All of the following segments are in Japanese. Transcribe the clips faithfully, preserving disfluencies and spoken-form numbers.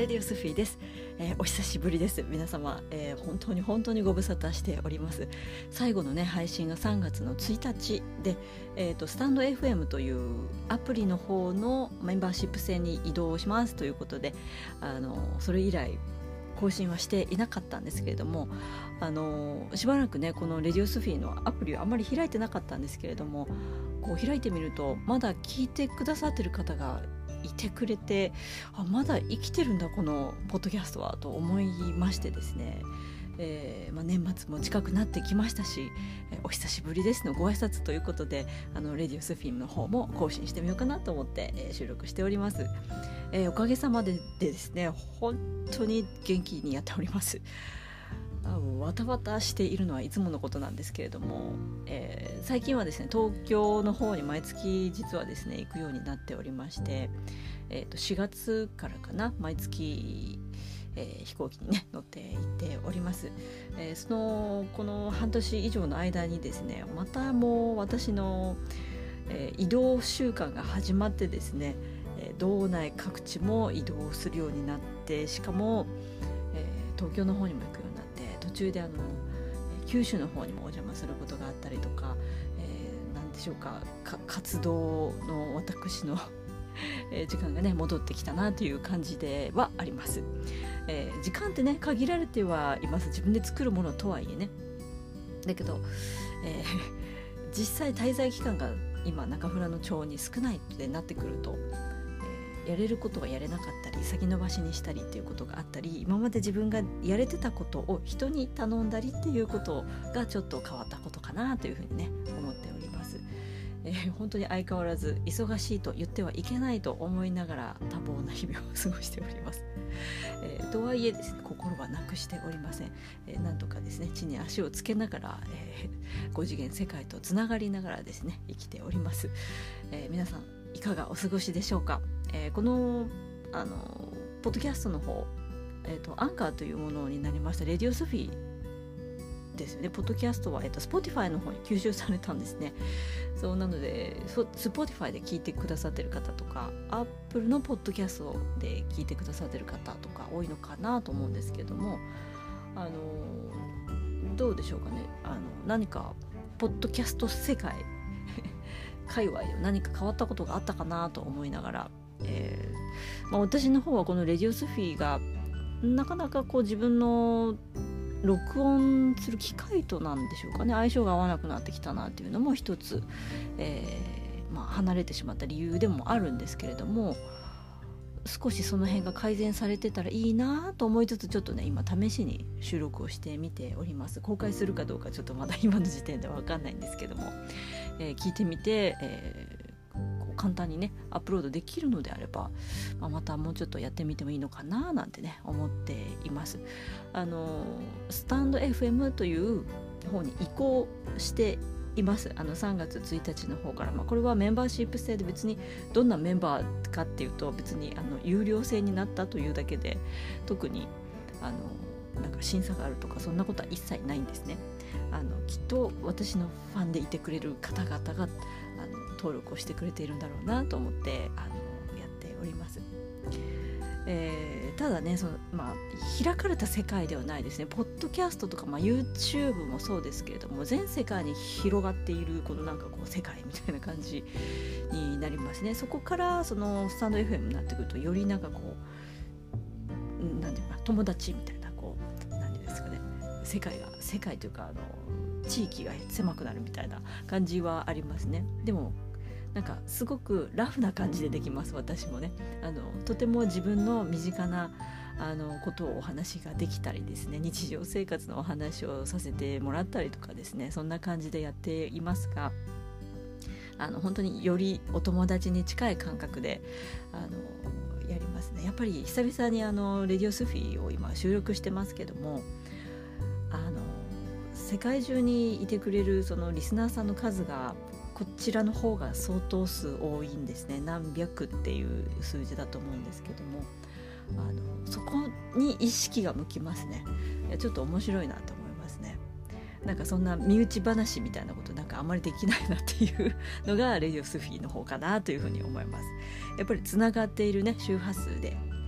レディオスフィーです、えー、お久しぶりです。皆様、えー、本当に本当にご無沙汰しております。最後のね配信がさんがつのついたちで、えーと、スタンド エフエム というアプリの方のメンバーシップ制に移動しますということで、あのそれ以来更新はしていなかったんですけれども、あのしばらくねこのレディオスフィーのアプリをあまり開いてなかったんですけれども、こう開いてみるとまだ聞いてくださってる方がいてくれて、あまだ生きてるんだこのポッドキャストはと思いましてですね、えーまあ、年末も近くなってきましたし、えー、お久しぶりですのご挨拶ということで、あのレディオスフィーの方も更新してみようかなと思って、えー、収録しております。えー、おかげさまででですね本当に元気にやっております。あわたわたしているのはいつものことなんですけれども、えー、最近はですね東京の方に毎月実はですね行くようになっておりまして、えー、としがつからかな毎月、えー、飛行機にね乗って行っております。えー、そのこの半年以上の間にですねまたもう私の、えー、移動習慣が始まってですね、えー、道内各地も移動するようになって、しかも、えー、東京の方にも行くようになって、途中であの九州の方にもお邪魔することがあったりとか、えー、なんでしょうか、か活動の私の時間がね戻ってきたなという感じではあります。えー、時間ってね限られてはいます。自分で作るものとはいえね。だけど、えー、実際滞在期間が今中村の町に少ないってなってくると、やれることがやれなかったり先延ばしにしたりっていうことがあったり、今まで自分がやれてたことを人に頼んだりっていうことがちょっと変わったことかなというふうにね思っております。えー、本当に相変わらず忙しいと言ってはいけないと思いながら多忙な日々を過ごしております。えー、とはいえですね心はなくしておりません。えー、なんとかですね地に足をつけながら、えー、ご次元世界とつながりながらですね生きております。えー、皆さんいかがお過ごしでしょうか。えー、このあのポッドキャストの方、えーと、アンカーというものになりましたレディオスフィーですよね。ポッドキャストは、えーと、Spotify の方に吸収されたんですね。そうなので Spotify で聞いてくださってる方とか Apple のポッドキャストで聞いてくださってる方とか多いのかなと思うんですけども、あのどうでしょうかね。あの何かポッドキャスト世界界隈で何か変わったことがあったかなと思いながら、えーまあ、私の方はこのレディオスフィーがなかなかこう自分の録音する機会となんでしょうかね相性が合わなくなってきたなっていうのも一つ、えーまあ、離れてしまった理由でもあるんですけれども、少しその辺が改善されてたらいいなと思いつつ、ちょっとね今試しに収録をしてみております。公開するかどうかちょっとまだ今の時点では分かんないんですけども、えー、聞いてみて、えー、こう簡単にねアップロードできるのであれば、まあ、またもうちょっとやってみてもいいのかななんてね思っています。あのスタンド エフエム という方に移行しています。あのさんがつついたちの方から、まあ、これはメンバーシップ制で別にどんなメンバーかっていうと別にあの有料制になったというだけで、特にあのなんか審査があるとかそんなことは一切ないんですね。あのきっと私のファンでいてくれる方々があの登録をしてくれているんだろうなと思ってあのやっております。えー、ただねその、まあ、開かれた世界ではないですね。ポッドキャストとか、まあ、YouTube もそうですけれども全世界に広がっているこのなんかこう世界みたいな感じになりますね。そこからそのスタンド エフエム になってくるとよりなんかこうなんていうか友達みたいなこう何ていうんですかね世界が世界というかあの地域が狭くなるみたいな感じはありますね。でもなんかすごくラフな感じでできます。私もねあのとても自分の身近なあのことをお話ができたりですね、日常生活のお話をさせてもらったりとかですね、そんな感じでやっていますが、あの本当によりお友達に近い感覚であのやりますね。やっぱり久々にあのレディオスフィーを今収録してますけども、あの世界中にいてくれるそのリスナーさんの数がこちらの方が相当数多いんですね。何百っていう数字だと思うんですけども、あのそこに意識が向きますね。いやちょっと面白いなと思いますね。なんかそんな身内話みたいなことなんかあまりできないなっていうのがレディオスフィーの方かなというふうに思います。やっぱりつながっているね周波数で、えー、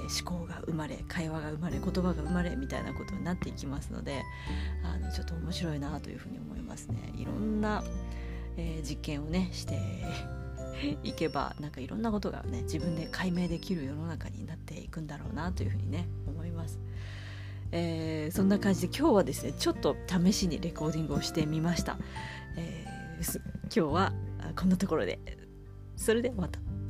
ー、思考が生まれ、会話が生まれ、言葉が生まれみたいなことになっていきますので、あのちょっと面白いなというふうに思いますね。いろんな、えー、実験をねしていけば、なんかいろんなことがね自分で解明できる世の中になっていくんだろうなというふうにね思います。えー、そんな感じで今日はですねちょっと試しにレコーディングをしてみました。えー、今日はこんなところで、それではまた。